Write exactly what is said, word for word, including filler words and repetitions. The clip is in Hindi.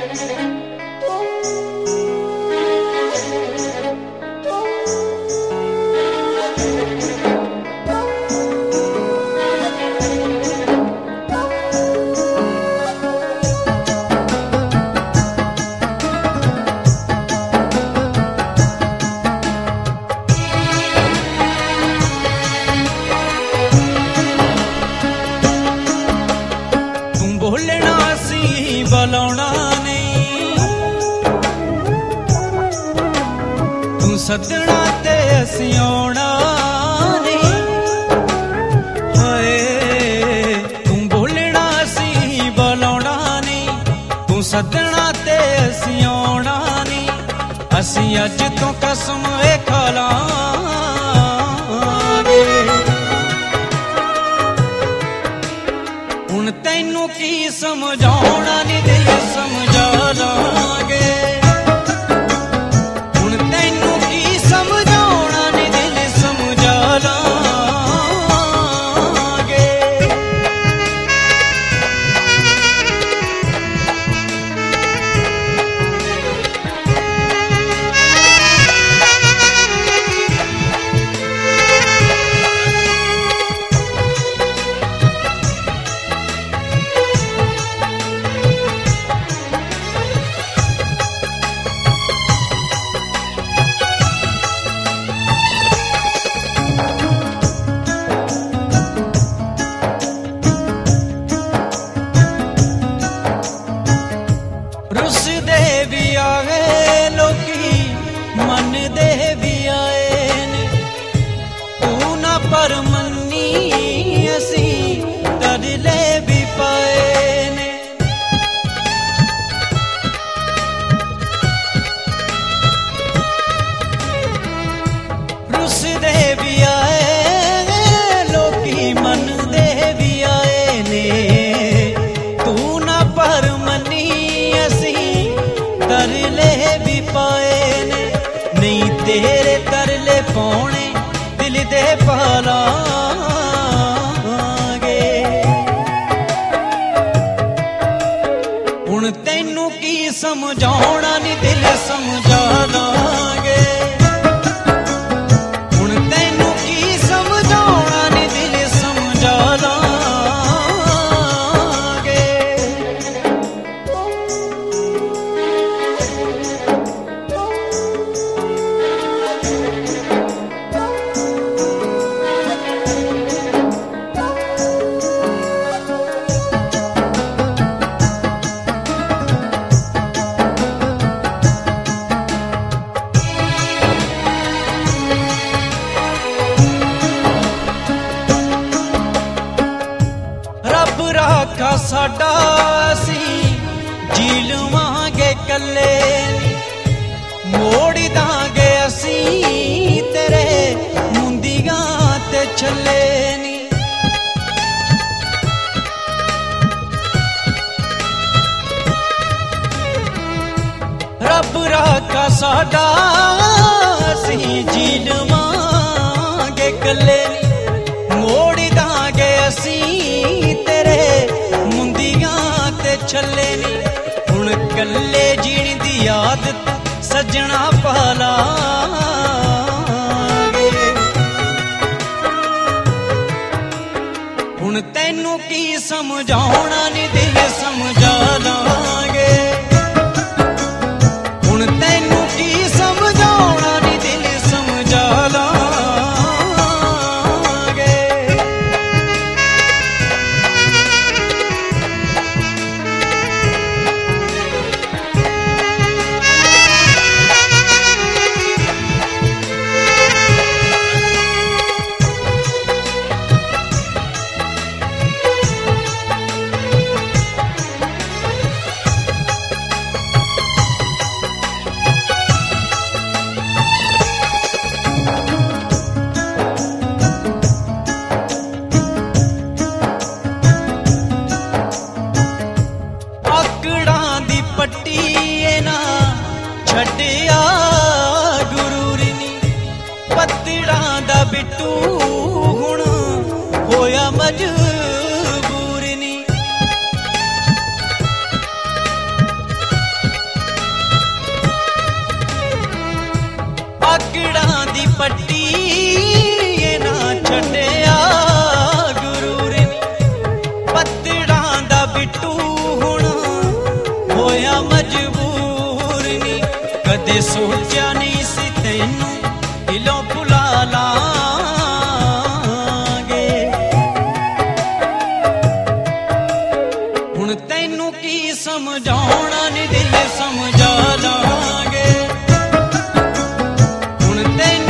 बुलाना नहीं तू सदना ते असी आना नहीं हाय तू बोलना सी बुलाना नहीं तू सदना ते असी आना नहीं असी अज तो कसम ए खालांगे हुण तैनू की समझाउणा नी दिल समझा लांगे हुण तैनू की समझाउणा नी दिल समझा लांगे रुसदे भी आए लोकी मनदे भी आए ने तू ना पर मन्नी असी तरले भी पाए ने रुसदे भी आए लोकी मनदे भी आए ने तू ना पर मन्नी तरले भी पाए ने नहीं तेरे तरले पौने दिल दे पालांगे हुण तैनू की समझाउणा नी दिल समझा लांगे हुण तैनू की समझाउणा नी दिल समझा लांगे रब राखा साडा सी जी लवांगे कल्ले मोड़ दांगे असी तेरे मुंदियां ते छल्ले नी रब राखा साडा सी जी लवांगे कल्ले मोड़ दांगे असी तेरे मुंदियां ते छल्ले नी हुण कल्ले जीण दी आदत सजना पालांगे हुण तैनू की समझाउणा नी दिल समझा लांगे हुण तैनू की समझाउणा नी दिल समझा लांगे पट्टी ना छड्डिया गुरूर नी पत्तड़ा दा बिट्टू हुण होया मजबूर नी होया मजबूर नी कदे सोचा नहीं सी तैनू दिलों भुला लांगे। हुण तैनू की समझाउणा नी दिल समझा लांगे। हुण तैनू